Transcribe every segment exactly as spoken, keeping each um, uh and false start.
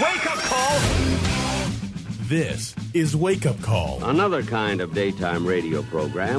Wake up call. This is Wake Up Call. Another kind of daytime radio program.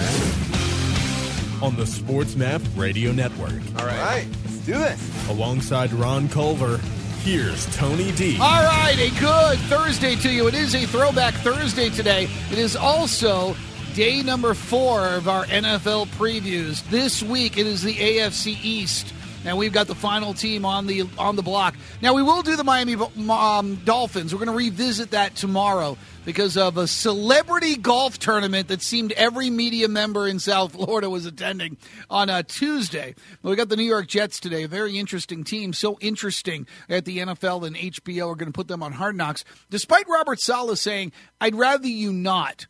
On the SportsMap Radio Network. All right. All right. Let's do this. Alongside Ron Culver, here's Tony D. All right. A good Thursday to you. It is a throwback Thursday today. It is also day number four of our N F L previews. This week, it is the A F C East. And we've got the final team on the on the block. Now, we will do the Miami um, Dolphins. We're going to revisit that tomorrow because of a celebrity golf tournament that seemed every media member in South Florida was attending on a Tuesday. But we got the New York Jets today, a very interesting team, so interesting at the N F L and H B O are going to put them on Hard Knocks. Despite Robert Saleh saying, I'd rather you not.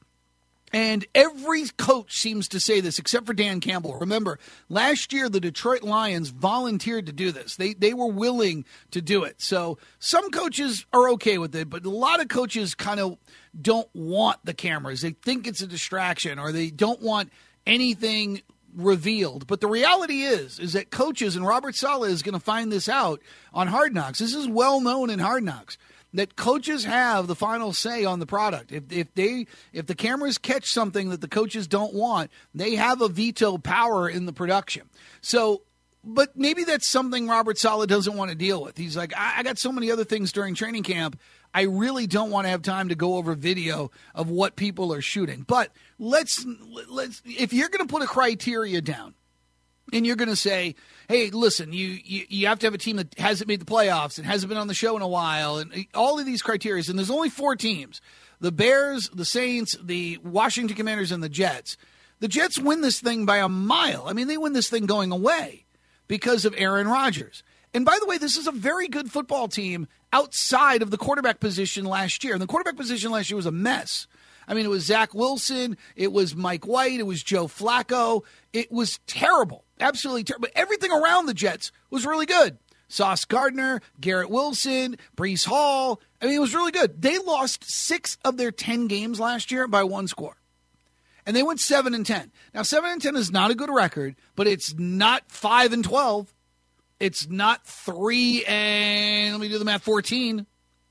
And every coach seems to say this, except for Dan Campbell. Remember, last year the Detroit Lions volunteered to do this. They they were willing to do it. So some coaches are okay with it, but a lot of coaches kind of don't want the cameras. They think it's a distraction or they don't want anything revealed. But the reality is, is that coaches, and Robert Saleh is going to find this out on Hard Knocks. This is well known in Hard Knocks, that coaches have the final say on the product. If if they if the cameras catch something that the coaches don't want, they have a veto power in the production. So, but maybe that's something Robert Saleh doesn't want to deal with. He's like, I, I got so many other things during training camp. I really don't want to have time to go over video of what people are shooting. But let's let's if you're going to put a criteria down, and you're going to say, hey, listen, you, you you have to have a team that hasn't made the playoffs and hasn't been on the show in a while, and all of these criteria. And there's only four teams, the Bears, the Saints, the Washington Commanders, and the Jets. The Jets win this thing by a mile. I mean, they win this thing going away because of Aaron Rodgers. And by the way, this is a very good football team outside of the quarterback position last year. And the quarterback position last year was a mess. I mean, it was Zach Wilson, it was Mike White, it was Joe Flacco. It was terrible, absolutely terrible. But everything around the Jets was really good. Sauce Gardner, Garrett Wilson, Breece Hall. I mean, it was really good. They lost six of their ten games last year by one score. And they went seven and ten. Now, seven and ten is not a good record, but it's not five and twelve. It's not three and, let me do the math, fourteen.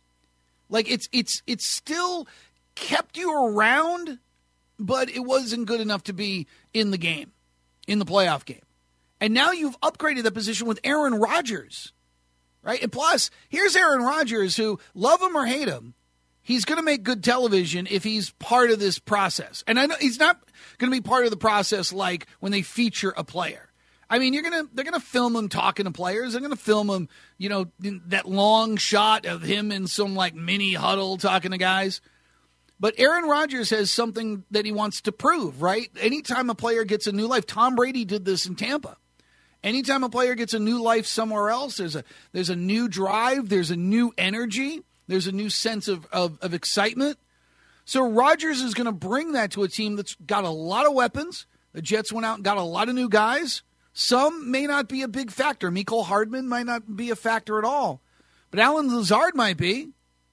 Like, it's it's it's still kept you around, but it wasn't good enough to be in the game, in the playoff game. And now you've upgraded the position with Aaron Rodgers, right? And plus, here's Aaron Rodgers, who, love him or hate him, he's going to make good television if he's part of this process. And I know he's not going to be part of the process like when they feature a player. I mean, you're gonna they're gonna film him talking to players. They're gonna film him, you know, that long shot of him in some like mini huddle talking to guys. But Aaron Rodgers has something that he wants to prove, right? Anytime a player gets a new life, Tom Brady did this in Tampa. Anytime a player gets a new life somewhere else, there's a there's a new drive, there's a new energy, there's a new sense of, of, of excitement. So Rodgers is going to bring that to a team that's got a lot of weapons. The Jets went out and got a lot of new guys. Some may not be a big factor. Mecole Hardman might not be a factor at all. But Allen Lazard might be.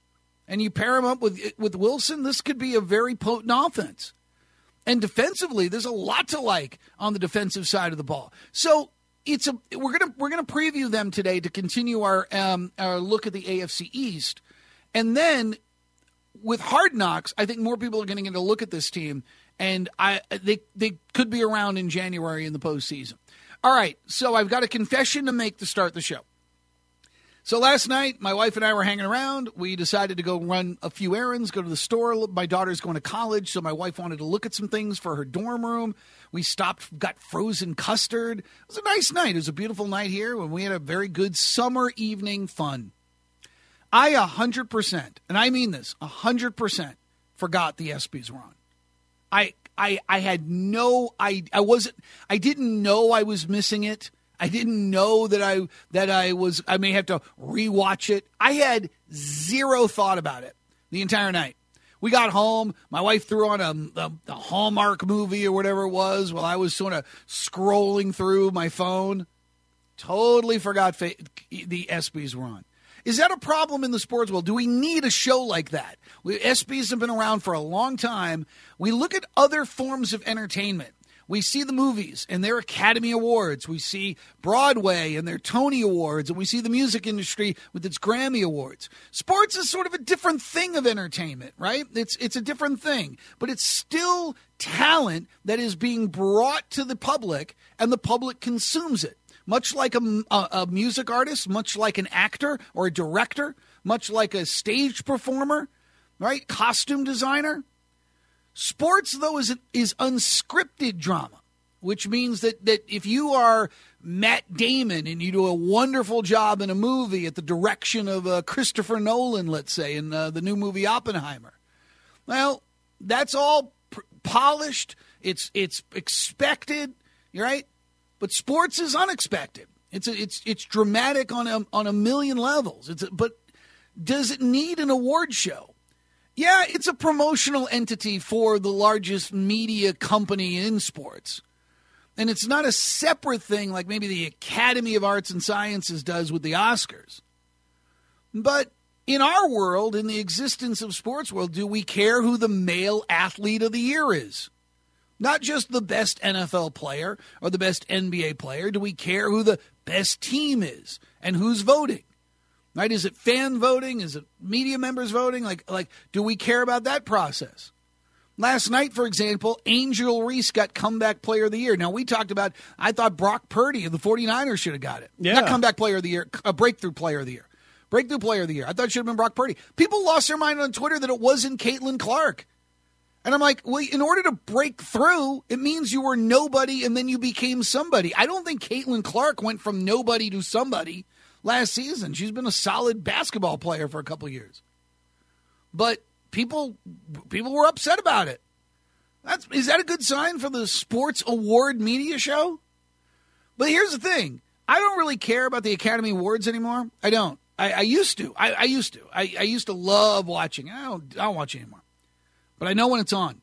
And you pair him up with with Wilson, this could be a very potent offense. And defensively, there's a lot to like on the defensive side of the ball. So it's a we're gonna we're gonna preview them today to continue our um, our look at the A F C East, and then with Hard Knocks, I think more people are going to get a look at this team, and I they they could be around in January in the postseason. All right, so I've got a confession to make to start the show. So last night, my wife and I were hanging around. We decided to go run a few errands, go to the store. My daughter's going to college, so my wife wanted to look at some things for her dorm room. We stopped, got frozen custard. It was a nice night. It was a beautiful night here, and we had a very good summer evening fun. I one hundred percent, and I mean this, one hundred percent forgot the ESPYs were on. I I I had no I I wasn't I didn't know I was missing it. I didn't know that I that I was I may have to rewatch it. I had zero thought about it the entire night. We got home. My wife threw on a, a, a Hallmark movie or whatever it was while I was sort of scrolling through my phone. Totally forgot fa- the ESPYs were on. Is that a problem in the sports world? Do we need a show like that? We, ESPYs have been around for a long time. We look at other forms of entertainment. We see the movies and their Academy Awards. We see Broadway and their Tony Awards. And we see the music industry with its Grammy Awards. Sports is sort of a different thing of entertainment, right? It's it's a different thing. But it's still talent that is being brought to the public, and the public consumes it. Much like a, a, a music artist, much like an actor or a director, much like a stage performer, right? Costume designer. Sports, though, is is unscripted drama, which means that, that if you are Matt Damon and you do a wonderful job in a movie at the direction of uh, Christopher Nolan, let's say, in uh, the new movie Oppenheimer, well, that's all pr- polished. It's it's expected, right? But sports is unexpected. It's a, it's it's dramatic on a, on a million levels. It's a, but does it need an award show? Yeah, it's a promotional entity for the largest media company in sports. And it's not a separate thing like maybe the Academy of Arts and Sciences does with the Oscars. But in our world, in the existence of sports world, do we care who the male athlete of the year is? Not just the best N F L player or the best N B A player. Do we care who the best team is and who's voting? Right? Is it fan voting? Is it media members voting? Like, like, do we care about that process? Last night, for example, Angel Reese got comeback player of the year. Now, we talked about, I thought Brock Purdy of the 49ers should have got it. Yeah. Not comeback player of the year, a breakthrough player of the year. Breakthrough player of the year. I thought it should have been Brock Purdy. People lost their mind on Twitter that it wasn't Caitlin Clark. And I'm like, well, in order to break through, it means you were nobody and then you became somebody. I don't think Caitlin Clark went from nobody to somebody last season. She's been a solid basketball player for a couple of years. But people people were upset about it. That's, is that a good sign for the sports award media show? But here's the thing. I don't really care about the Academy Awards anymore. I don't. I, I used to. I, I used to. I, I used to love watching. I don't, I don't watch it anymore. But I know when it's on.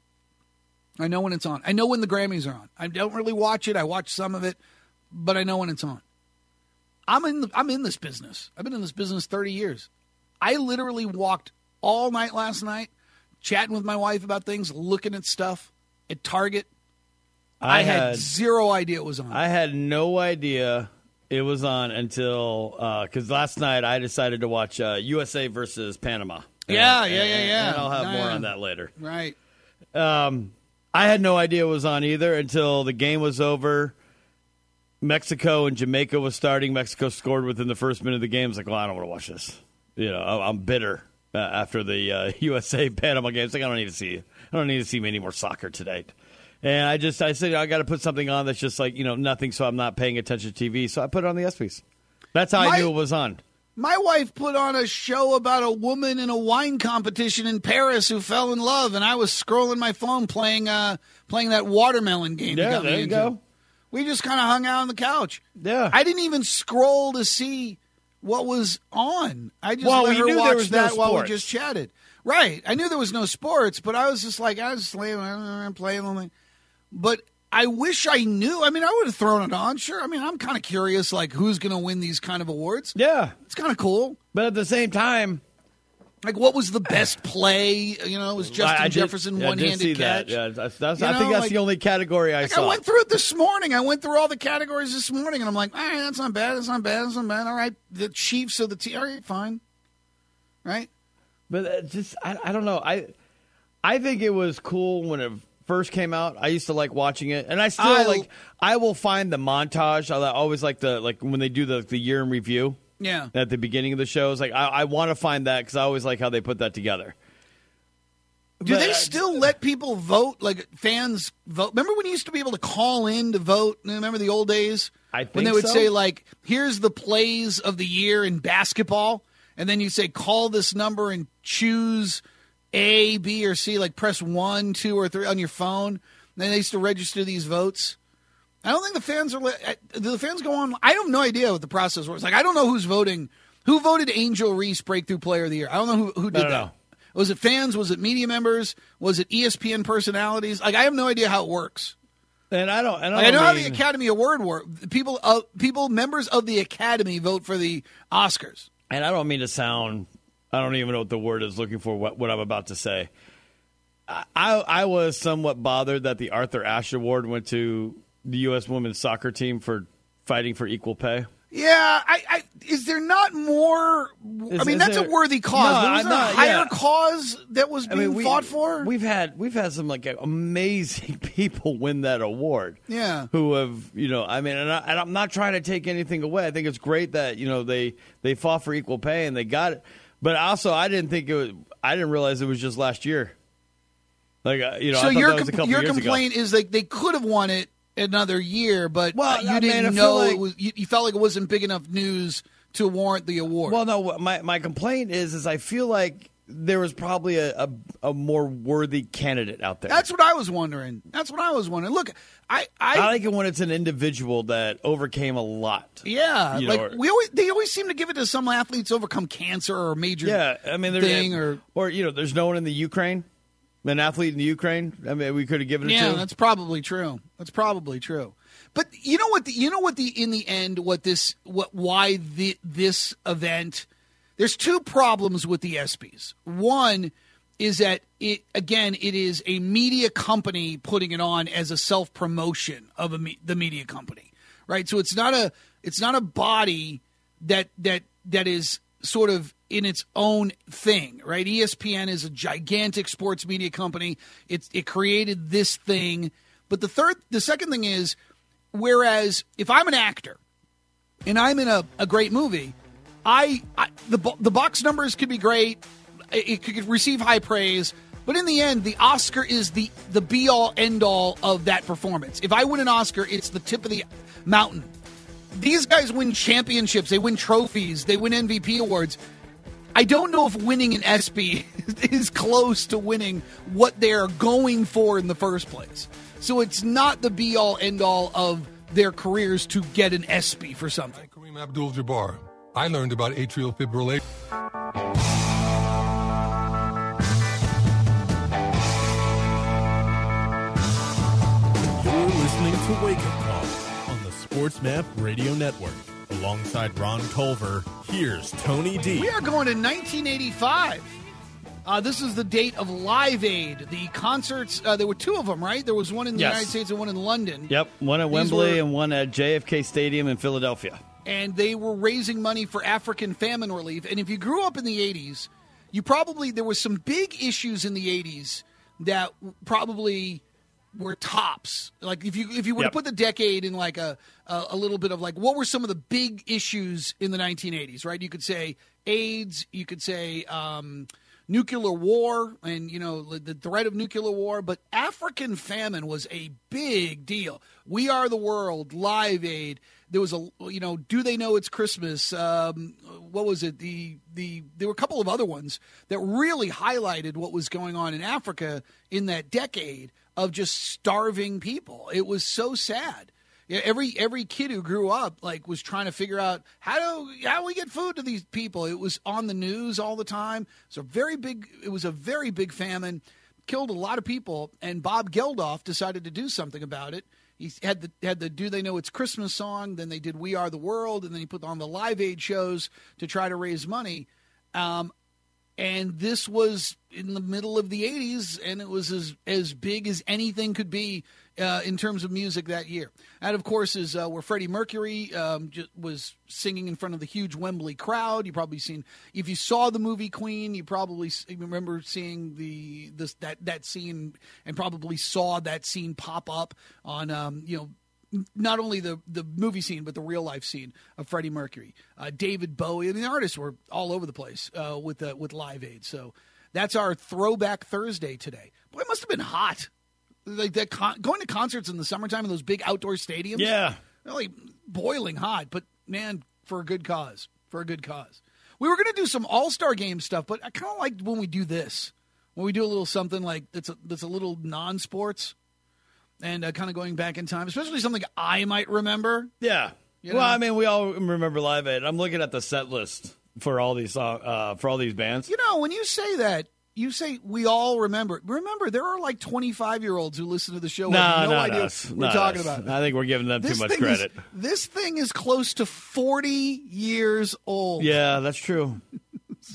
I know when it's on. I know when the Grammys are on. I don't really watch it. I watch some of it. But I know when it's on. I'm in the, I'm in this business. I've been in this business thirty years. I literally walked all night last night, chatting with my wife about things, looking at stuff at Target. I, I had, had zero idea it was on. I had no idea it was on until because uh, last night I decided to watch uh, U S A versus Panama. Yeah, and, yeah, yeah, yeah. And I'll have yeah. more on that later. Right. Um, I had no idea it was on either until the game was over. Mexico and Jamaica was starting. Mexico scored within the first minute of the game. I was like, well, I don't want to watch this. You know, I'm bitter uh, after the uh, U S A Panama game. It's like, I don't need to see. I don't need to see any more soccer tonight. And I just, I said, I got to put something on that's just like, you know, nothing, so I'm not paying attention to T V. So I put it on the ESPYs. That's how my, I knew it was on. My wife put on a show about a woman in a wine competition in Paris who fell in love, and I was scrolling my phone playing, uh, playing that watermelon game. Yeah, there you into. go. We just kind of hung out on the couch. Yeah. I didn't even scroll to see what was on. I just well, let we her knew watch there was that no while we sports. just chatted. Right. I knew there was no sports, but I was just like, I was just laying around playing. But I wish I knew. I mean, I would have thrown it on. Sure. I mean, I'm kind of curious, like, who's going to win these kind of awards. Yeah. It's kind of cool. But at the same time, like, what was the best play? You know, was Justin I, I did, Jefferson yeah, one-handed I did see catch? That. Yeah, that's, that's, You I know, think that's like, the only category I like saw. I went through it this morning. I went through all the categories this morning, and I'm like, all right, that's not bad. That's not bad. That's not bad. All right, the Chiefs of the team. All right, fine. Right? But uh, just, I, I don't know. I, I think it was cool when it first came out. I used to like watching it, and I still I, like. I will find the montage. I always like the like when they do the the year in review. Yeah. At the beginning of the shows, like I, I want to find that because I always like how they put that together. Do But, they uh, still let people vote? Like fans vote? Remember when you used to be able to call in to vote? Remember the old days? I think when they would so. say like, "Here's the plays of the year in basketball," and then you say, "Call this number and choose A, B, or C." Like press one, two, or three on your phone. And then they used to register these votes. I don't think the fans are. Do the fans go on? I have no idea what the process was. Like, I don't know who's voting. Who voted Angel Reese Breakthrough Player of the Year? I don't know who, who did I don't that. know. Was it fans? Was it media members? Was it E S P N personalities? Like, I have no idea how it works. And I don't. I, don't Like, I know mean, how the Academy Award works. People, uh, people, members of the Academy vote for the Oscars. And I don't mean to sound. I don't even know what the word is looking for. What, what I'm about to say. I I was somewhat bothered that the Arthur Ashe Award went to the U S women's soccer team for fighting for equal pay. Yeah, I, I is there not more? Is, I mean, that's there, a worthy cause. No, was there not, a higher yeah. cause that was being I mean, we, fought for? We've had we've had some like amazing people win that award. Yeah, who have you know? I mean, and, I, and I'm not trying to take anything away. I think it's great that you know they they fought for equal pay and they got it. But also, I didn't think it was. I didn't realize it was just last year. Like uh, you know, so I thought your that was a couple your years complaint ago. is like they could have won it another year, but well, you I didn't mean, know like, it was. You, you felt like it wasn't big enough news to warrant the award. Well, no, my my complaint is is I feel like there was probably a, a, a more worthy candidate out there. That's what I was wondering. That's what I was wondering. Look, I I, I like it when it's an individual that overcame a lot. Yeah, you like know, or, we always they always seem to give it to some athletes overcome cancer or a major yeah. I mean, thing or or you know, there's no one in the Ukraine, an athlete in the Ukraine. I mean, we could have given it yeah, to. that's probably true. That's probably true. But you know what? The, you know what? The in the end, what this, what why the this event? There's two problems with the ESPYs. One is that it again, it is a media company putting it on as a self promotion of a me, the media company, right? So it's not a it's not a body that that that is sort of in its own thing, right? E S P N is a gigantic sports media company. It it created this thing, but the third, the second thing is. Whereas if I'm an actor and I'm in a, a great movie, I, I the the box numbers could be great, it could receive high praise, but in the end, the Oscar is the the be all end all of that performance. If I win an Oscar, it's the tip of the mountain. These guys win championships, they win trophies, they win M V P awards. I don't know if winning an ESPY is close to winning what they're going for in the first place. So it's not the be-all, end-all of their careers to get an ESPY for something. Kareem Abdul-Jabbar. I learned about atrial fibrillation. You're listening to Wake Up Call on the SportsMap Radio Network. Alongside Ron Culver, here's Tony D. We are going to nineteen eighty-five. Uh, this is the date of Live Aid. The concerts, uh, there were two of them, right? There was one in the yes. United States and one in London. Yep, one at These Wembley were, and one at J F K Stadium in Philadelphia. And they were raising money for African famine relief. And if you grew up in the eighties, you probably, there were some big issues in the eighties that probably were tops. Like if you if you were yep. to put the decade in like a, a a little bit of like what were some of the big issues in the nineteen eighties, right? You could say AIDS, you could say um, nuclear war, and you know the threat of nuclear war, but African famine was a big deal. We Are the World, Live Aid. There was a you know, Do They Know It's Christmas? Um, what was it? The the there were a couple of other ones that really highlighted what was going on in Africa in that decade of just starving people. It was so sad. Yeah, every every kid who grew up like was trying to figure out how do how do we get food to these people. It was on the news all the time. It's a very big. It was a very big famine, killed a lot of people. And Bob Geldof decided to do something about it. He had the had the Do They Know It's Christmas song. Then they did We Are the World, and then he put on the Live Aid shows to try to raise money. Um, and this was in the middle of the eighties, and it was as as big as anything could be. Uh, in terms of music that year. And, of course, is uh, where Freddie Mercury um, just was singing in front of the huge Wembley crowd. You probably seen – if you saw the movie Queen, you probably remember seeing the this that, that scene and probably saw that scene pop up on, um, you know, not only the, the movie scene but the real-life scene of Freddie Mercury. Uh, David Bowie. I mean, the artists were all over the place uh, with, uh, with Live Aid. So that's our Throwback Thursday today. Boy, it must have been hot. Like that, con- going to concerts in the summertime in those big outdoor stadiums. Yeah, really boiling hot. But man, for a good cause, for a good cause. We were going to do some All-Star Game stuff, but I kind of like when we do this, when we do a little something like that's a, that's a little non-sports, and uh, kind of going back in time, especially something I might remember. Yeah. You know? Well, I mean, we all remember Live Aid. I'm looking at the set list for all these uh, for all these bands. You know, when you say that. You say we all remember. Remember, there are like twenty-five-year-olds who listen to the show. No, have no not idea us. what we're not talking us. about. I think we're giving them this too much thing credit. Is, this thing is close to forty years old. Yeah, that's true. So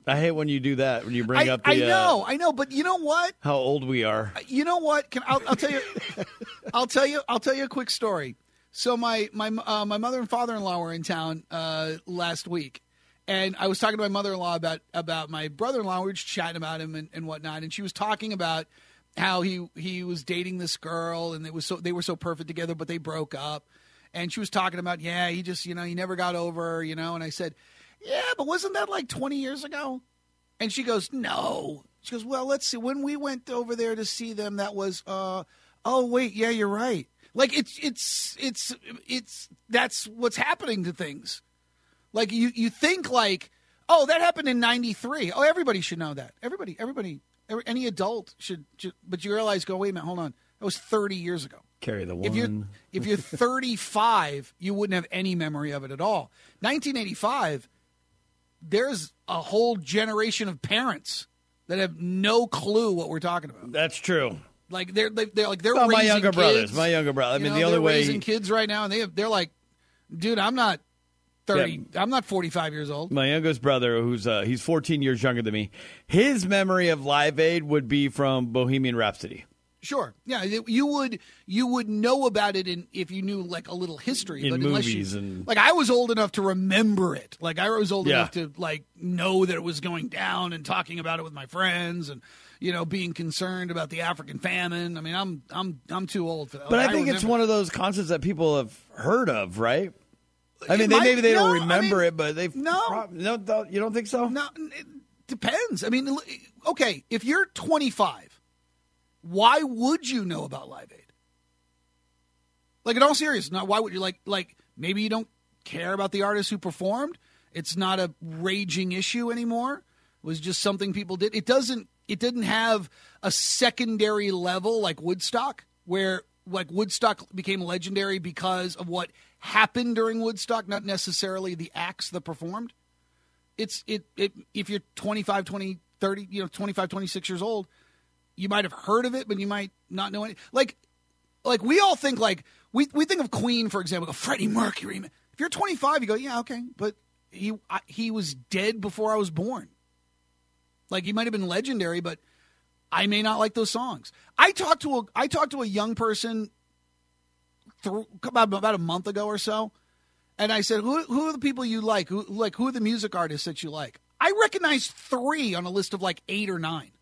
I hate when you do that, when you bring I, up the... I know, uh, I know, but you know what? how old we are. You know what? Can I'll, I'll tell you. I'll tell you. I'll tell you a quick story. So my my uh, my mother and father-in-law were in town uh, last week, and I was talking to my mother-in-law about about my brother-in-law. We were just chatting about him and, and whatnot, and she was talking about how he he was dating this girl, and it was so they were so perfect together, but they broke up. And she was talking about, yeah, he just, you know, he never got over her, you know. And I said, yeah, but wasn't that like twenty years ago? And she goes, no. She goes, well, let's see. When we went over there to see them, that was, uh, oh, wait, yeah, you're right. Like, it's, it's, it's, it's, that's what's happening to things. Like, you, you think like, oh, that happened in ninety-three. Oh, everybody should know that. Everybody, everybody, every, any adult should, should, but you realize, go, wait a minute, hold on. That was thirty years ago. Carry the one. If you're, if you're thirty-five, you wouldn't have any memory of it at all. nineteen eighty-five, there's a whole generation of parents that have no clue what we're talking about. That's true. Like they're they're like they're well, raising my younger kids. brothers. My younger brother. I mean, you know, the only they're way raising kids right now, and they have, they're like, dude, I'm not thirty. Yeah. I'm not forty-five years old. My youngest brother, who's uh, he's fourteen years younger than me, his memory of Live Aid would be from Bohemian Rhapsody. Sure, yeah, you would you would know about it in if you knew like a little history, in but movies you, and like I was old enough to remember it. Like I was old yeah. enough to like know that it was going down and talking about it with my friends and you know being concerned about the African famine. I mean, I'm I'm I'm too old for that. But like, I think I it's one of those concepts that people have heard of, right? I mean, It they, might- maybe they no, don't remember I mean, it, but they've no. prob- no, don't- you don't think so? No, it depends. I mean, okay, if you're twenty-five. Why would you know about Live Aid? Like, in all seriousness, now, why would you, like, like maybe you don't care about the artist who performed? It's not a raging issue anymore. It was just something people did. It doesn't, it didn't have a secondary level like Woodstock, where, like, Woodstock became legendary because of what happened during Woodstock, not necessarily the acts that performed. It's, it, it, if you're twenty-five, twenty, thirty, you know, twenty-five, twenty-six years old, you might have heard of it, but you might not know it. Like, like we all think like we we think of Queen, for example, go Freddie Mercury. If you're twenty-five, you go, yeah, okay, but he I, he was dead before I was born. Like he might have been legendary, but I may not like those songs. I talked to a I talked to a young person through, about about a month ago or so, and I said, who who are the people you like? Who like who are the music artists that you like? I recognized three on a list of like eight or nine.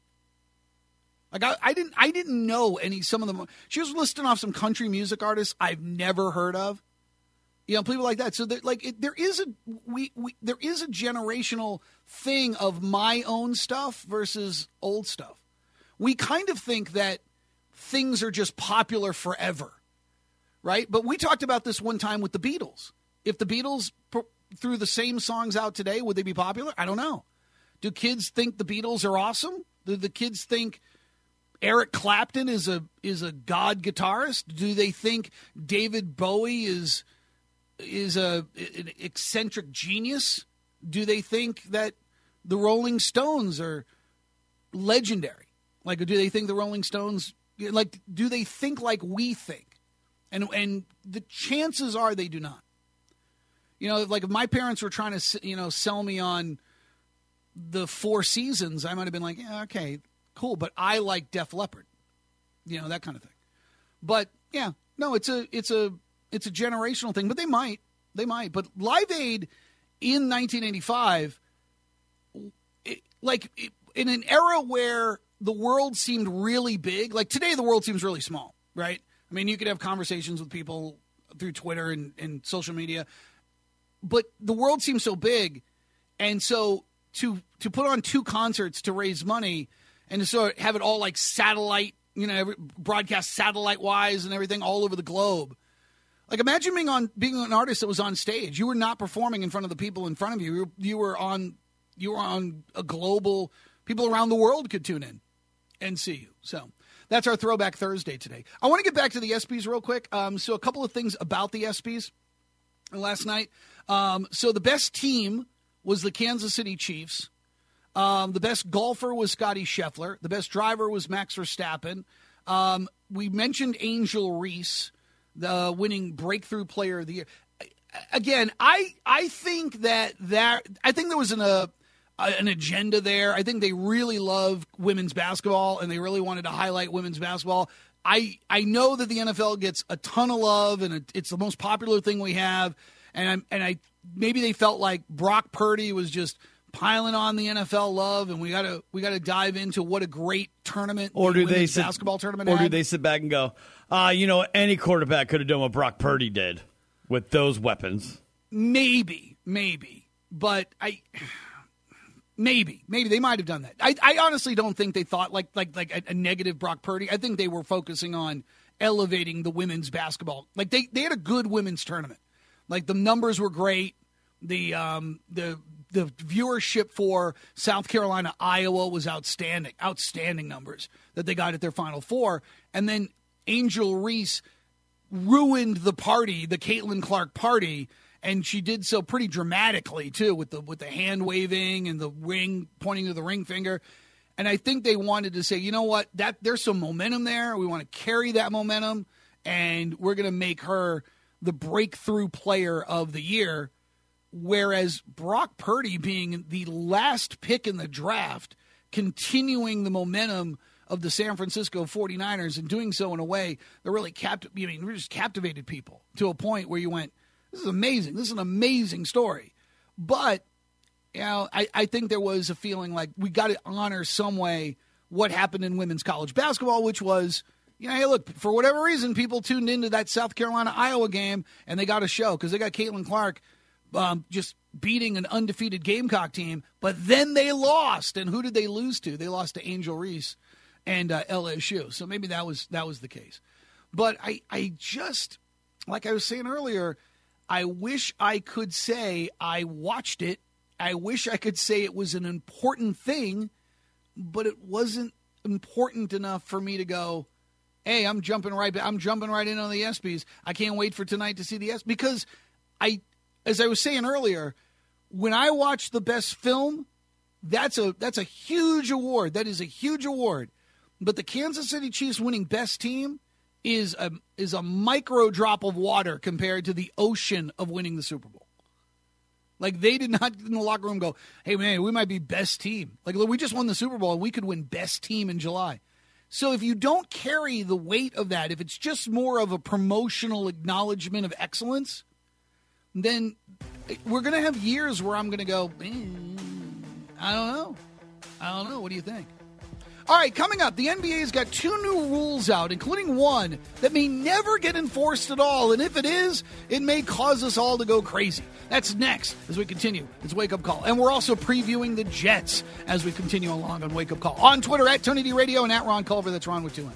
Like I, I didn't, I didn't know any. Some of them. She was listing off some country music artists I've never heard of. You know, people like that. So, there, like, it, there is a we, we there is a generational thing of my own stuff versus old stuff. We kind of think that things are just popular forever, right? But we talked about this one time with the Beatles. If the Beatles pr- threw the same songs out today, would they be popular? I don't know. Do kids think the Beatles are awesome? Do the kids think Eric Clapton is a is a god guitarist? Do they think David Bowie is is a an eccentric genius? Do they think that the Rolling Stones are legendary? Like, do they think the Rolling Stones like? Do they think like we think? And and the chances are they do not. You know, like if my parents were trying to you know sell me on the Four Seasons, I might have been like, yeah, okay. Cool, but I like Def Leppard, you know, that kind of thing. But yeah, no, it's a it's a it's a generational thing. But they might, they might. But Live Aid in nineteen eighty-five, it, like it, in an era where the world seemed really big, like today the world seems really small, right? I mean, you could have conversations with people through Twitter and, and social media, but the world seems so big, and so to to put on two concerts to raise money. And to sort of have it all like satellite, you know, every, broadcast satellite-wise and everything all over the globe. Like imagine being on being an artist that was on stage. You were not performing in front of the people in front of you. You were, you were on you were on a global. People around the world could tune in and see you. So that's our Throwback Thursday today. I want to get back to the ESPYs real quick. Um, so a couple of things about the ESPYs last night. Um, so the best team was the Kansas City Chiefs. Um, the best golfer was Scotty Scheffler. The best driver was Max Verstappen. Um, we mentioned Angel Reese, the winning breakthrough player of the year. Again, I I think that that I think there was an, a an agenda there. I think they really love women's basketball, and they really wanted to highlight women's basketball. I I know that the N F L gets a ton of love, and it, it's the most popular thing we have. And I, and I maybe they felt like Brock Purdy was just piling on the N F L love, and we gotta we gotta dive into what a great tournament or do the they sit, basketball tournament or had. do they sit back and go, ah, uh, you know, any quarterback could have done what Brock Purdy did with those weapons? Maybe, maybe, but I. Maybe, maybe they might have done that. I, I honestly don't think they thought like like like a, a negative Brock Purdy. I think they were focusing on elevating the women's basketball. Like they, they had a good women's tournament. Like the numbers were great. The um the the viewership for South Carolina, Iowa was outstanding. Outstanding numbers that they got at their Final Four. And then Angel Reese ruined the party, the Caitlin Clark party. And she did so pretty dramatically, too, with the with the hand waving and the ring, pointing to the ring finger. And I think they wanted to say, you know what, that there's some momentum there. We want to carry that momentum, and we're going to make her the breakthrough player of the year. Whereas Brock Purdy being the last pick in the draft, continuing the momentum of the San Francisco forty-niners and doing so in a way that really capti- I mean, just captivated people to a point where you went, this is amazing. This is an amazing story. But, you know, I, I think there was a feeling like we got to honor some way what happened in women's college basketball, which was, you know, hey, look, for whatever reason, people tuned into that South Carolina-Iowa game, and they got a show because they got Caitlin Clark um, just beating an undefeated Gamecock team, but then they lost. And who did they lose to? They lost to Angel Reese and uh, L S U. So maybe that was that was the case. But I, I just, like I was saying earlier, I wish I could say I watched it. I wish I could say it was an important thing, but it wasn't important enough for me to go, hey, I'm jumping right I'm jumping right in on the ESPYs. I can't wait for tonight to see the ESPYs. Because I, as I was saying earlier, when I watch the best film, that's a that's a huge award. That is a huge award. But the Kansas City Chiefs winning best team is a is a micro drop of water compared to the ocean of winning the Super Bowl. Like, they did not in the locker room go, hey, man, we might be best team. Like, we just won the Super Bowl, and we could win best team in July. So if you don't carry the weight of that, if it's just more of a promotional acknowledgement of excellence, then we're going to have years where I'm going to go, eh, I don't know. I don't know. What do you think? All right, coming up, the N B A's got two new rules out, including one that may never get enforced at all. And if it is, it may cause us all to go crazy. That's next as we continue. It's Wake Up Call. And we're also previewing the Jets as we continue along on Wake Up Call. On Twitter, at Tony D Radio, and at Ron Culver. That's Ron with two N.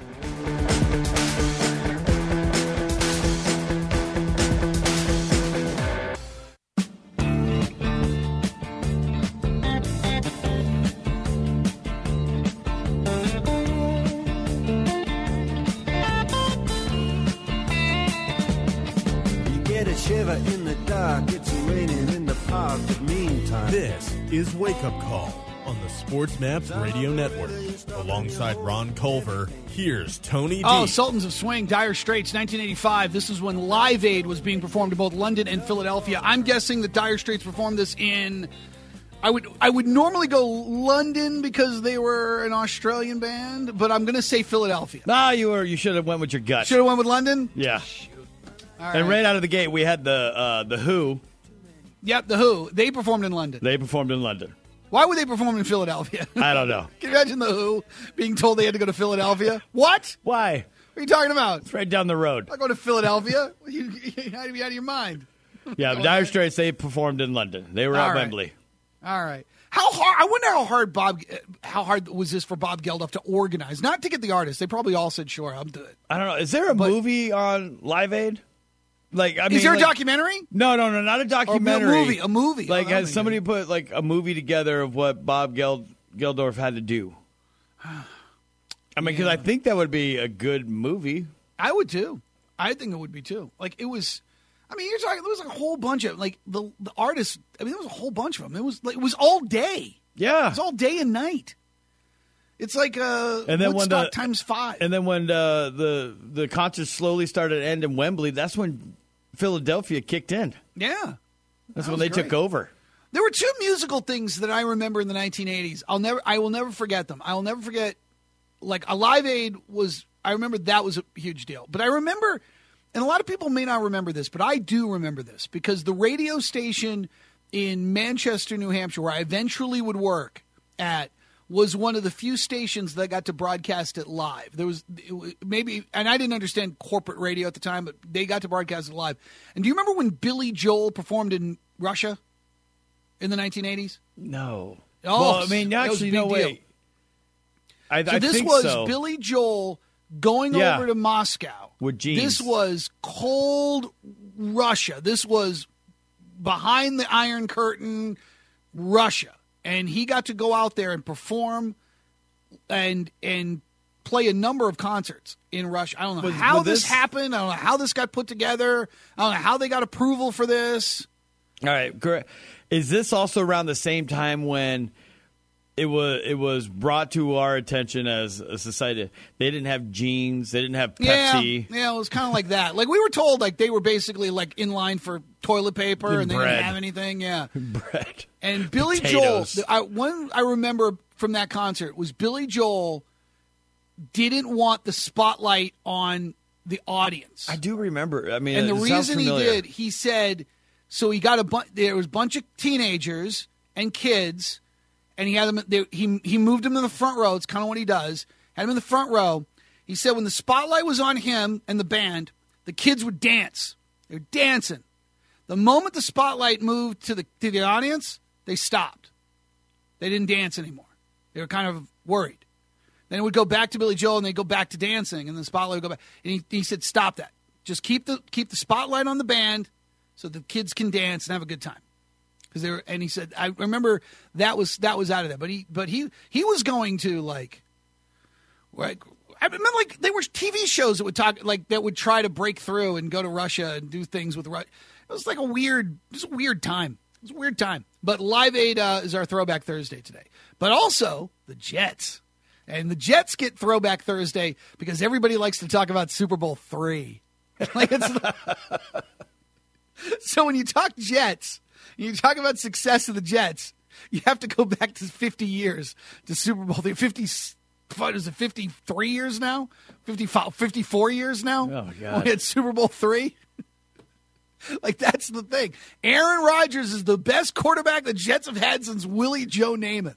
In the dark, it's raining in the park, but meantime. This is Wake Up Call on the Sports Maps Radio Network. Alongside Ron Culver, here's Tony D. Oh, Sultans of Swing, Dire Straits, nineteen eighty-five. This is when Live Aid was being performed in both London and Philadelphia. I'm guessing that Dire Straits performed this in... I would I would normally go London because they were an Australian band, but I'm going to say Philadelphia. Nah, you were. You should have went with your gut. Should have went with London? Yeah. All and right. right out of the gate, we had the uh, the Who. Yep, the Who. They performed in London. They performed in London. Why would they perform in Philadelphia? I don't know. Can you imagine the Who being told they had to go to Philadelphia? What? Why? What are you talking about? It's right down the road. I go to Philadelphia? You, you got to be out of your mind. Yeah, the Dire Straits, they performed in London. They were All at right. Wembley. All right. How hard? I wonder how hard Bob, how hard was this for Bob Geldof to organize? Not to get the artists. They probably all said, "Sure, I'll do it." I don't know. Is there a But- movie on Live Aid? Like, I mean, Is there like, a documentary? No, no, no, not a Or documentary. a movie? A movie? Like, Oh, that would has be somebody good. put like a movie together of what Bob Geld- Geldorf had to do? I mean, because I think that would be a good movie. I would too. I think it would be too. Like it was. I mean, you're talking. There was like a whole bunch of like the the artists. I mean, there was a whole bunch of them. It was like it was all day. Yeah, It was all day and night. It's like uh, And then when Woodstock the- times five. and then when uh, the the concert slowly started to end in Wembley, that's when Philadelphia kicked in. yeah, That's That when was they great. took over. There were two musical things that I remember in the nineteen eighties. I'll never, I will never forget them. I will never forget, like, a Live Aid was, I remember that was a huge deal. But I remember, and a lot of people may not remember this, but I do remember this, because the radio station in Manchester, New Hampshire, where I eventually would work at, was one of the few stations that got to broadcast it live. There was maybe, and I didn't understand corporate radio at the time, but they got to broadcast it live. And do you remember when Billy Joel performed in Russia in the nineteen eighties? No. Oh, well, I mean, actually, no way. I, so I this think was so. Billy Joel going Yeah. over to Moscow. With jeans. This was cold Russia. This was behind the Iron Curtain, Russia. And he got to go out there and perform and and play a number of concerts in Russia. I don't know Was- how was this, this- happened. I don't know how this got put together. I don't know how they got approval for this. All right, correct. Is this also around the same time when it was it was brought to our attention as a society? They didn't have jeans. They didn't have Pepsi. Yeah, yeah, it was kind of like that. Like we were told, like they were basically like in line for toilet paper, And and they bread. didn't have anything. Yeah, Bread. and Billy Potatoes. Joel. I, one I remember from that concert was Billy Joel didn't want the spotlight on the audience, I do remember. I mean, and the it sounds reason he familiar. did, he said, so he got a bu- there was a bunch of teenagers and kids, and he had them. They, he he moved them in the front row. It's kind of what he does. Had them in the front row. He said when the spotlight was on him and the band, the kids would dance. They were dancing. The moment the spotlight moved to the to the audience, they stopped. They didn't dance anymore. They were kind of worried. Then it would go back to Billy Joel, and they'd go back to dancing, and the spotlight would go back. And he, he said, "Stop that. Just keep the keep the spotlight on the band, so the kids can dance and have a good time." Because they were, and he said, "I remember that was that was out of that." But he but he he was going to like, like I remember like there were T V shows that would talk like that would try to break through and go to Russia and do things with Russia. It was like a weird, it was a weird time. It was a weird time. But Live Aid uh, is our Throwback Thursday today. But also the Jets. And the Jets get Throwback Thursday because everybody likes to talk about Super Bowl three. Like it's the... So when you talk Jets, you talk about success of the Jets, you have to go back to fifty years to Super Bowl three. fifty, what is it, fifty-three years now? fifty-five, fifty-four years now? Oh, my God. When we had Super Bowl three? Like, that's the thing. Aaron Rodgers is the best quarterback the Jets have had since Willie Joe Namath.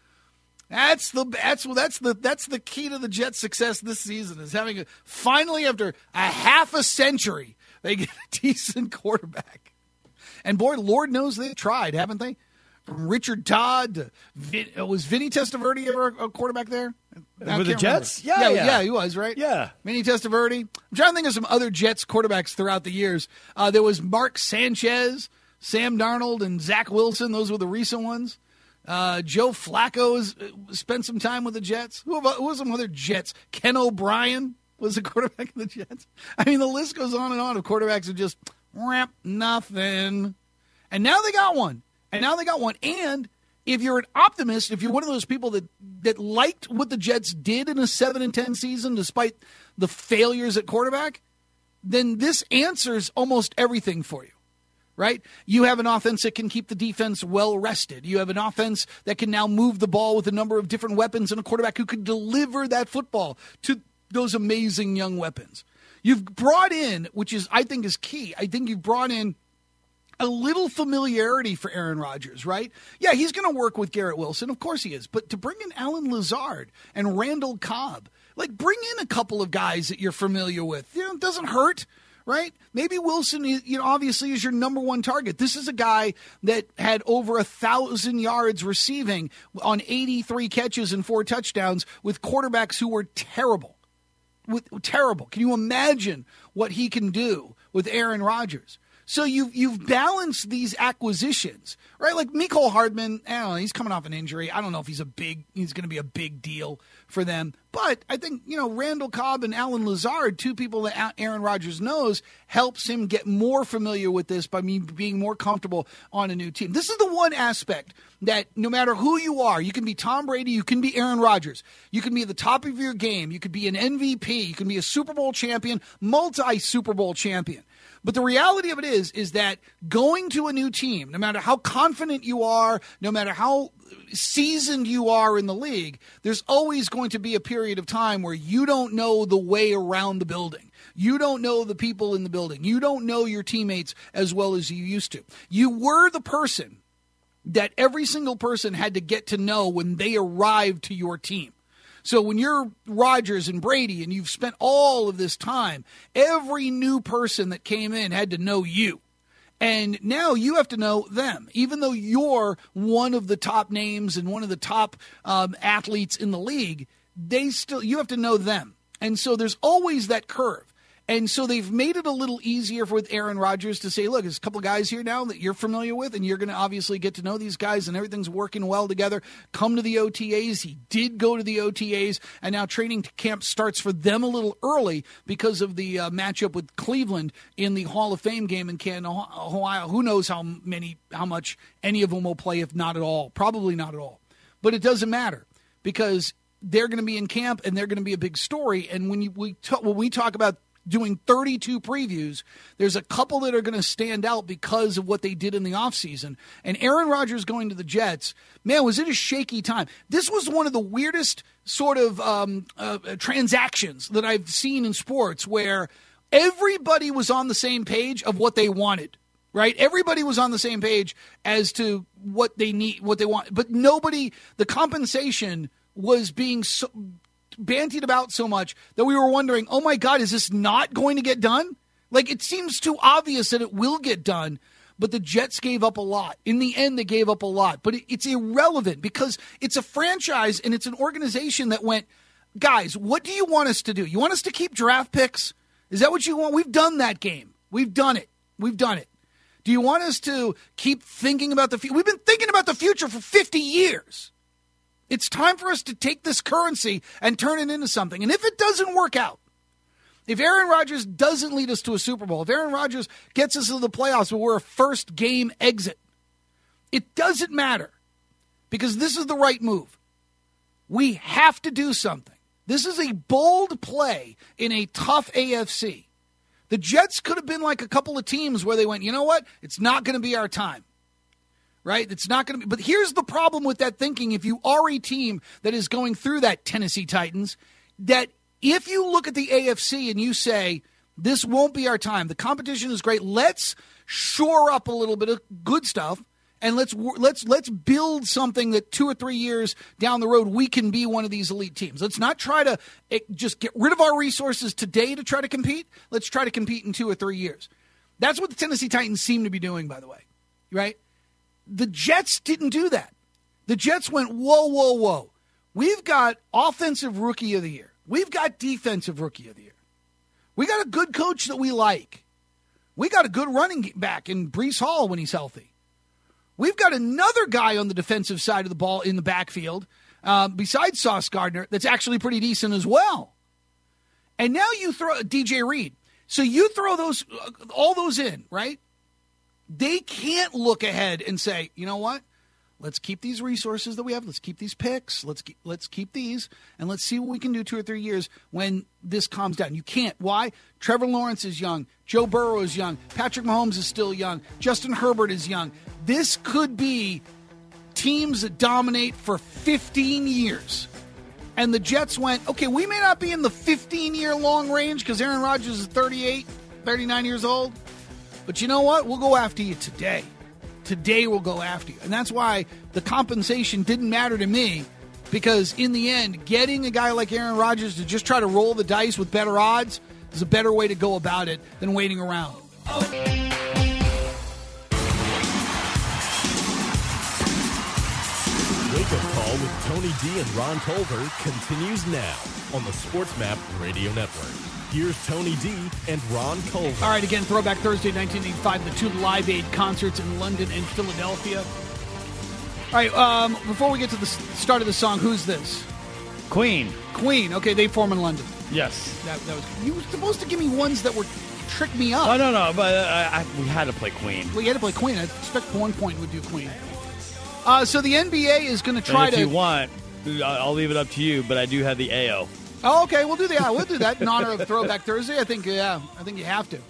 That's the that's that's the that's the key to the Jets' success this season is having a finally after a half a century they get a decent quarterback. And boy, Lord knows they've tried, haven't they? From Richard Todd to Vin, was Vinny Testaverde ever a quarterback there? I With the can't Jets? remember. Yeah, yeah, yeah. he was, right? Yeah. Vinny Testaverde. I'm trying to think of some other Jets quarterbacks throughout the years. Uh, there was Mark Sanchez, Sam Darnold, and Zach Wilson. Those were the recent ones. Uh, Joe Flacco has spent some time with the Jets. Who, who was some other Jets? Ken O'Brien was the quarterback of the Jets. I mean, the list goes on and on of quarterbacks who just ramp nothing. And now they got one. And now they got one. And if you're an optimist, if you're one of those people that, that liked what the Jets did in a seven and ten season, despite the failures at quarterback, then this answers almost everything for you. Right? You have an offense that can keep the defense well rested. You have an offense that can now move the ball with a number of different weapons and a quarterback who can deliver that football to those amazing young weapons. You've brought in, which is I think is key. I think you've brought in a little familiarity for Aaron Rodgers, right? Yeah, he's going to work with Garrett Wilson. Of course he is. But to bring in Alan Lazard and Randall Cobb, like bring in a couple of guys that you're familiar with. You know, it doesn't hurt. Right? Maybe Wilson, you know, obviously is your number one target. This is a guy that had over a thousand yards receiving on eighty-three catches and four touchdowns with quarterbacks who were terrible. With terrible. Can you imagine what he can do with Aaron Rodgers? So you've, you've balanced these acquisitions, right? Like Mecole Hardman, I don't know, he's coming off an injury. I don't know if he's a big, he's going to be a big deal for them. But I think, you know, Randall Cobb and Alan Lazard, two people that Aaron Rodgers knows, helps him get more familiar with this by me being more comfortable on a new team. This is the one aspect that no matter who you are, you can be Tom Brady, you can be Aaron Rodgers, you can be at the top of your game, you could be an M V P, you can be a Super Bowl champion, multi-Super Bowl champion. But the reality of it is, is that going to a new team, no matter how confident you are, no matter how seasoned you are in the league, there's always going to be a period of time where you don't know the way around the building. You don't know the people in the building. You don't know your teammates as well as you used to. You were the person that every single person had to get to know when they arrived to your team. So when you're Rodgers and Brady and you've spent all of this time, every new person that came in had to know you. And now you have to know them. Even though you're one of the top names and one of the top um, athletes in the league, they still you have to know them. And so there's always that curve. And so they've made it a little easier for with Aaron Rodgers to say, look, there's a couple guys here now that you're familiar with, and you're going to obviously get to know these guys, and everything's working well together. Come to the O T As. He did go to the O T As, and now training camp starts for them a little early because of the uh, matchup with Cleveland in the Hall of Fame game in Canton, Ohio. Who knows how many, how much any of them will play, if not at all. Probably not at all. But it doesn't matter because they're going to be in camp, and they're going to be a big story. And when, you, we, talk, when we talk about doing thirty-two previews, there's a couple that are going to stand out because of what they did in the offseason. And Aaron Rodgers going to the Jets, man, was it a shaky time. This was one of the weirdest sort of um, uh, transactions that I've seen in sports where everybody was on the same page of what they wanted, right? Everybody was on the same page as to what they need, what they want. But nobody, the compensation was being so bantied about so much that we were wondering, oh my God, is this not going to get done? Like, it seems too obvious that it will get done, but the Jets gave up a lot. In the end, they gave up a lot, but it, it's irrelevant because it's a franchise and it's an organization that went, guys, what do you want us to do? You want us to keep draft picks? Is that what you want? We've done that game. We've done it. We've done it. Do you want us to keep thinking about the future? We've been thinking about the future for fifty years. It's time for us to take this currency and turn it into something. And if it doesn't work out, if Aaron Rodgers doesn't lead us to a Super Bowl, if Aaron Rodgers gets us to the playoffs but we're a first game exit, it doesn't matter because this is the right move. We have to do something. This is a bold play in a tough A F C. The Jets could have been like a couple of teams where they went, you know what? It's not going to be our time. Right? It's not going to be. But here's the problem with that thinking. If you are a team that is going through that Tennessee Titans, that if you look at the A F C and you say, this won't be our time, the competition is great, let's shore up a little bit of good stuff, and let's let's let's build something that two or three years down the road, we can be one of these elite teams. Let's not try to just get rid of our resources today to try to compete. Let's try to compete in two or three years. That's what the Tennessee Titans seem to be doing, by the way. Right? The Jets didn't do that. The Jets went, whoa, whoa, whoa. We've got offensive rookie of the year. We've got defensive rookie of the year. We got a good coach that we like. We got a good running back in Breece Hall when he's healthy. We've got another guy on the defensive side of the ball in the backfield, uh, besides Sauce Gardner, that's actually pretty decent as well. And now you throw D J Reed. So you throw those all those in, right? They can't look ahead and say, you know what? Let's keep these resources that we have. Let's keep these picks. Let's keep, let's keep these, and let's see what we can do two or three years when this calms down. You can't. Why? Trevor Lawrence is young. Joe Burrow is young. Patrick Mahomes is still young. Justin Herbert is young. This could be teams that dominate for fifteen years. And the Jets went, okay, we may not be in the fifteen-year long range because Aaron Rodgers is thirty-eight, thirty-nine years old. But you know what? We'll go after you today. Today we'll go after you. And that's why the compensation didn't matter to me, because in the end, getting a guy like Aaron Rodgers to just try to roll the dice with better odds is a better way to go about it than waiting around. Wake-up call with Tony D and Ron Tolver continues now on the SportsMap Radio Network. Here's Tony D and Ron Tolver. All right, again, Throwback Thursday, nineteen eighty-five, the two Live Aid concerts in London and Philadelphia. All right, um, before we get to the start of the song, who's this? Queen. Queen. Okay, they form in London. Yes. That, that was. You were supposed to give me ones that were trick me up. Oh, no, no, but uh, I, we had to play Queen. Well, you had to play Queen. I expect One Point would do Queen. Uh, so the N B A is going to try and if to. If you want, I'll leave it up to you, but I do have the A O. Oh, okay, we'll do that. We'll do that in honor of Throwback Thursday. I think, yeah, I think you have to.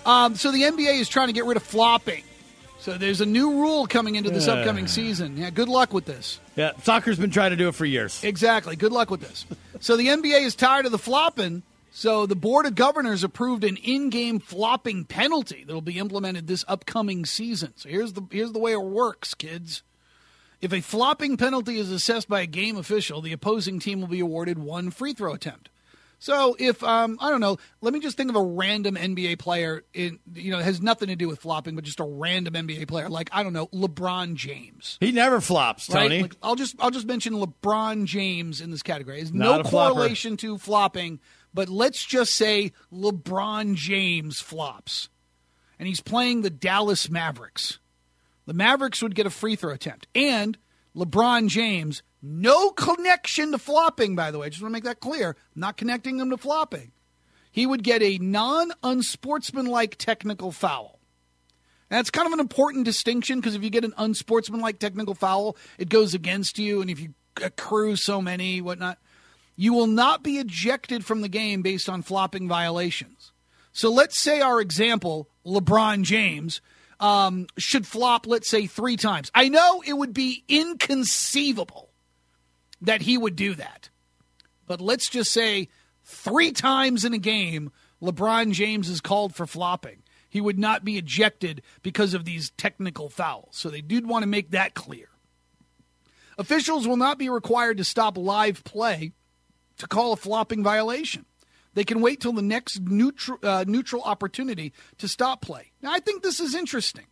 Um, so the N B A is trying to get rid of flopping. So there's a new rule coming into this Yeah. upcoming season. Yeah, good luck with this. Yeah, soccer's been trying to do it for years. Exactly. Good luck with this. So the N B A is tired of the flopping. So the Board of Governors approved an in-game flopping penalty that will be implemented this upcoming season. So here's the here's the way it works, kids. If a flopping penalty is assessed by a game official, the opposing team will be awarded one free throw attempt. So if, um, I don't know, let me just think of a random N B A player, in, you know, it has nothing to do with flopping, but just a random N B A player, like, I don't know, LeBron James. He never flops, Tony. Right? Like, I'll just I'll just mention LeBron James in this category. There's Not no a flopper. correlation to flopping, but let's just say LeBron James flops. And he's playing the Dallas Mavericks. The Mavericks would get a free throw attempt. And LeBron James, no connection to flopping, by the way. I just want to make that clear. I'm not connecting him to flopping. He would get a non-unsportsmanlike technical foul. And that's kind of an important distinction because if you get an unsportsmanlike technical foul, it goes against you. And if you accrue so many, whatnot, you will not be ejected from the game based on flopping violations. So let's say our example, LeBron James, um, should flop, let's say, three times. I know it would be inconceivable that he would do that. But let's just say three times in a game, LeBron James is called for flopping. He would not be ejected because of these technical fouls. So they did want to make that clear. Officials will not be required to stop live play to call a flopping violation. They can wait till the next neutral, uh, neutral opportunity to stop play. Now, I think this is interesting.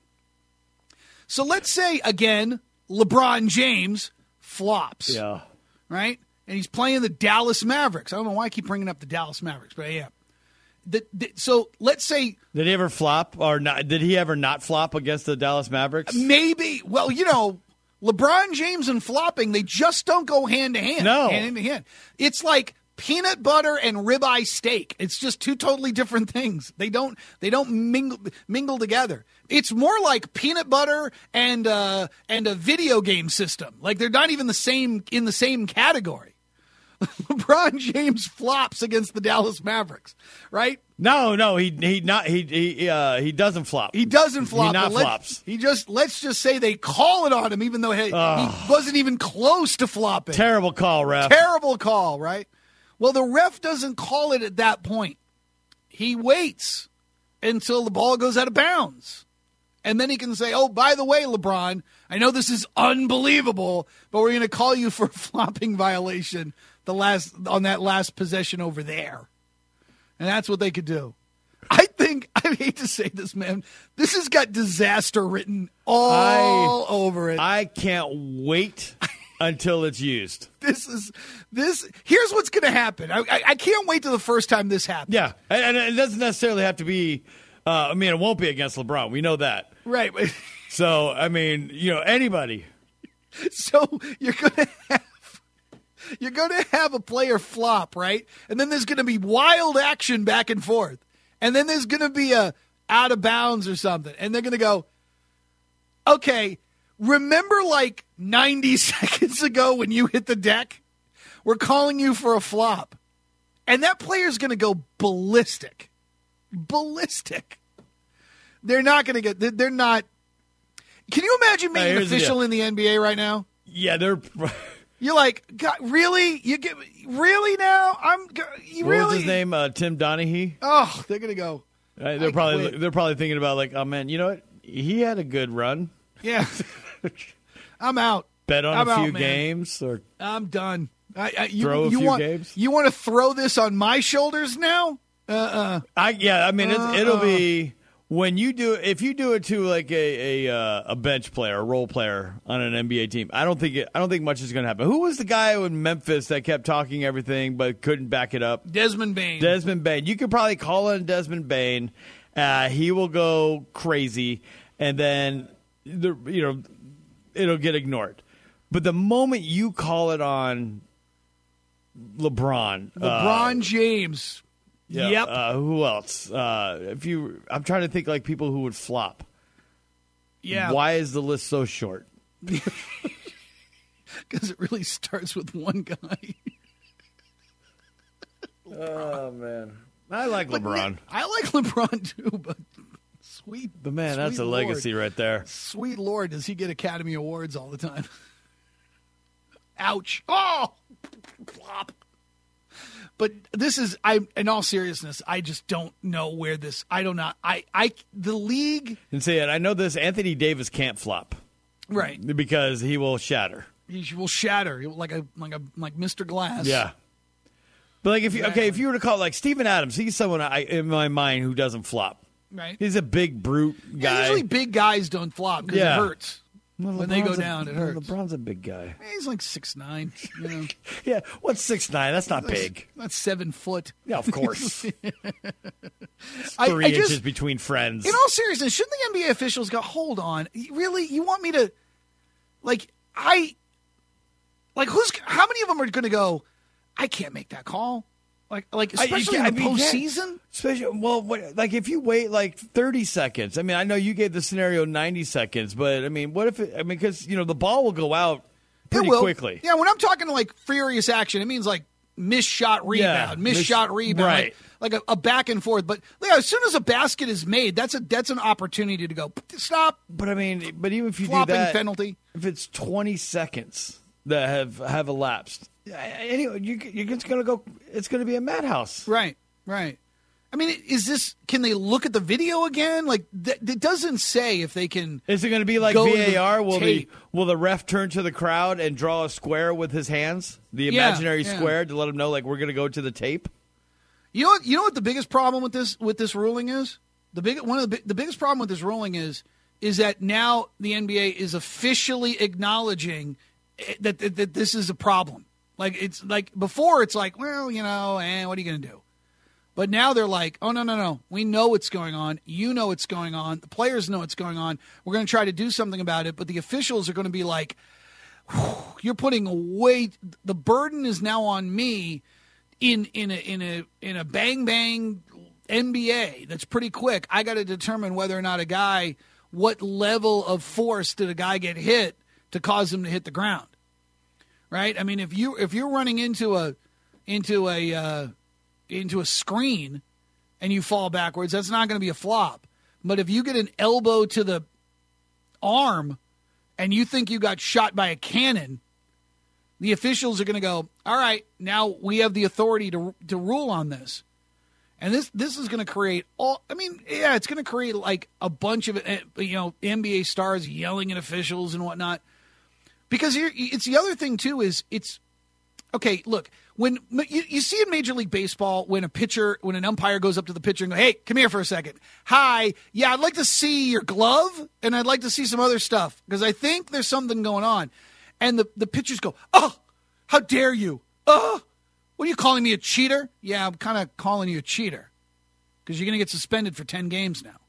So let's say, again, LeBron James flops. Yeah. Right? And he's playing the Dallas Mavericks. I don't know why I keep bringing up the Dallas Mavericks, but I am. The, the, so let's say... Did he ever flop or not? Did he ever not flop against the Dallas Mavericks? Maybe. Well, you know, LeBron James and flopping, they just don't go hand to hand. No. Hand in hand. It's like peanut butter and ribeye steak. It's just two totally different things. They don't they don't mingle mingle together. It's more like peanut butter and uh, and a video game system. Like they're not even the same in the same category. LeBron James flops against the Dallas Mavericks, right? No, no, he he not he he uh, he doesn't flop. He doesn't flop. He not but let's- flops. He just let's just say they call it on him, even though he, Oh. he wasn't even close to flopping. Terrible call, ref. Terrible call, right? Well, the ref doesn't call it at that point. He waits until the ball goes out of bounds. And then he can say, oh, by the way, LeBron, I know this is unbelievable, but we're going to call you for a flopping violation the last on that last possession over there. And that's what they could do. I think, I hate to say this, man, this has got disaster written all I- over it. I can't wait until it's used. This is this. Here's what's going to happen. I, I, I can't wait till the first time this happens. Yeah, and, and it doesn't necessarily have to be. Uh, I mean, it won't be against LeBron. We know that. Right. but- So, I mean, you know, anybody. So you're going to have you're going to have a player flop, right? And then there's going to be wild action back and forth, and then there's going to be a out of bounds or something, and they're going to go, okay. Remember like ninety seconds ago when you hit the deck? We're calling you for a flop. And that player's going to go ballistic. Ballistic. They're not going to get, they're- they're not. Can you imagine being Hey, an here's the official deal. in the N B A right now? Yeah, they're. You're like, God, really? You get really now? I'm go- you What really? was his name? Uh, Tim Donaghy. Oh, they're going to go. Uh, they're I probably quit. they're probably thinking about like, oh man, you know what? He had a good run. Yeah. I'm out. Bet on I'm a few out, man. games or I'm done. I, I, you, Throw a you few want, games? You want to throw this on my shoulders now? Uh-uh. I yeah. I mean, it's, Uh, it'll uh. be when you do if you do it to like a a, uh, a bench player, a role player on an N B A team. I don't think it, I don't think much is going to happen. Who was the guy in Memphis that kept talking everything but couldn't back it up? Desmond Bain. Desmond Bain. You could probably call on Desmond Bain. Uh, he will go crazy, and then the you know it'll get ignored. But the moment you call it on LeBron, LeBron uh, James. yeah, Yep. Uh, who else? Uh, if you, I'm trying to think like people who would flop. Yeah. Why is the list so short? Because it really starts with one guy. Oh man, I like But LeBron. I like LeBron too, but Sweet. But, man, sweet that's a Lord. legacy right there. Sweet Lord, does he get Academy Awards all the time? Ouch. Oh! Plop. But this is, I. in all seriousness, I just don't know where this, I don't know. I, I, the league. And say it, I know this, Anthony Davis can't flop. Right. Because he will shatter. He will shatter like a, like a, like Mister Glass. Yeah. But, like, if you, Exactly. okay, if you were to call, like, Steven Adams, he's someone I, in my mind who doesn't flop. Right. He's a big, brute guy. Yeah, usually big guys don't flop because Yeah. it hurts. Well, when they go LeBron's a- down, it hurts. LeBron's a big guy. He's like six nine. You know. Yeah, what's six nine? That's not big. That's seven foot. Yeah, of course. I- Three I inches just- between friends. In all seriousness, shouldn't the N B A officials go, hold on, really? You want me to, like, I, like, who's, how many of them are going to go, I can't make that call? Like, like I- you especially can't- in the I mean, you can't- postseason? Especially, well, what, like if you wait like thirty seconds. I mean, I know you gave the scenario ninety seconds, but I mean, what if it, I mean, because, you know, the ball will go out pretty It will. quickly. Yeah, when I'm talking like furious action, it means like missed shot rebound, Yeah, missed miss- shot rebound, right. like, like a, a back and forth. But yeah, as soon as a basket is made, that's a that's an opportunity to go stop. But I mean, but even if you Flopping do that, penalty. if it's twenty seconds that have have elapsed, anyway, you, you're just gonna go. It's gonna be a madhouse. Right, right. I mean, is this? Can they look at the video again? Like, th- it doesn't say if they can. Is it going to be like Go to V A the R? Will the tape. will the ref turn to the crowd and draw a square with his hands, the Yeah, imaginary yeah. square, to let them know like we're going to go to the tape? You know what? You know what the biggest problem with this with this ruling is? The big one of the bi- the biggest problem with this ruling is is that now the N B A is officially acknowledging eh, that that, that this is a problem. Like it's like before, it's like, well, you know, and what are you going to do? But now they're like, oh, no, no, no. We know what's going on. You know what's going on. The players know what's going on. We're going to try to do something about it. But the officials are going to be like, you're putting weight. The burden is now on me in in a in a in a bang bang N B A that's pretty quick. I got to determine whether or not a guy, what level of force did a guy get hit to cause him to hit the ground. Right? I mean, if you if you're running into a into a uh, into a screen and you fall backwards, that's not going to be a flop. But if you get an elbow to the arm and you think you got shot by a cannon, the officials are going to go, all right, now we have the authority to to rule on this. And this this is going to create all, I mean, yeah, it's going to create like a bunch of, you know, N B A stars yelling at officials and whatnot. Because here, it's the other thing, too, is it's, okay, look, when you, you see in Major League Baseball, when a pitcher, when an umpire goes up to the pitcher and goes, hey, come here for a second. Hi, yeah, I'd like to see your glove, and I'd like to see some other stuff, because I think there's something going on. And the, the pitchers go, oh, how dare you? Oh, what are you calling me, a cheater? Yeah, I'm kind of calling you a cheater, because you're going to get suspended for ten games now.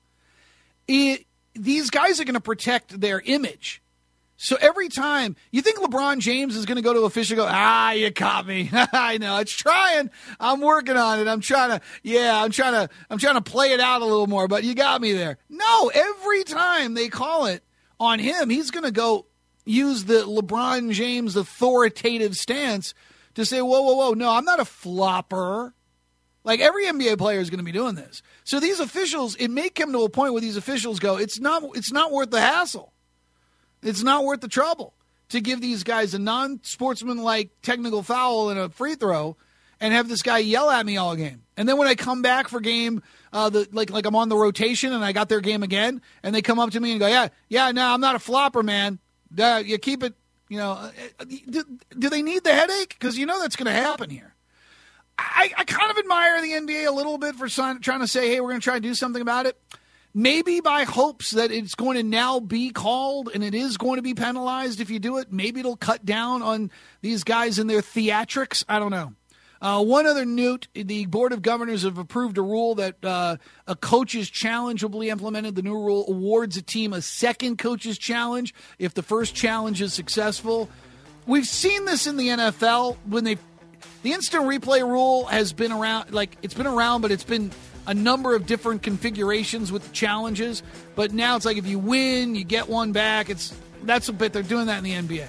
It, these guys are going to protect their image. So every time you think LeBron James is going to go to a official and go, ah, you caught me. I know, it's trying. I'm working on it. I'm trying to, yeah, I'm trying to, I'm trying to play it out a little more, but you got me there. No, every time they call it on him, he's going to go use the LeBron James authoritative stance to say, whoa, whoa, whoa, no, I'm not a flopper. Like every N B A player is going to be doing this. So these officials, it may come to a point where these officials go, it's not, it's not worth the hassle. It's not worth the trouble to give these guys a non-sportsmanlike technical foul and a free throw and have this guy yell at me all game. And then when I come back for game, uh, the, like like I'm on the rotation and I got their game again, and they come up to me and go, yeah, yeah, no, I'm not a flopper, man. Uh, you keep it, you know. Do, do they need the headache? Because you know that's going to happen here. I, I kind of admire the N B A a little bit for trying to say, hey, we're going to try to do something about it. Maybe by hopes that it's going to now be called and it is going to be penalized if you do it. Maybe it'll cut down on these guys and their theatrics. I don't know. Uh, one other note, the Board of Governors have approved a rule that uh, a coach's challenge will be implemented. The new rule awards a team a second coach's challenge if the first challenge is successful. We've seen this in the N F L when they the instant replay rule has been around, like it's been around, but it's been a number of different configurations with the challenges, but now it's like if you win, you get one back. It's that's a bit they're doing that in the N B A.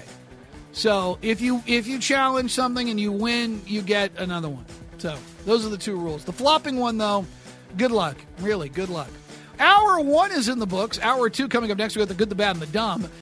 So if you if you challenge something and you win, you get another one. So those are the two rules. The flopping one, though, good luck. Really, good luck. Hour one is in the books. Hour two coming up next. We got the good, the bad, and the dumb.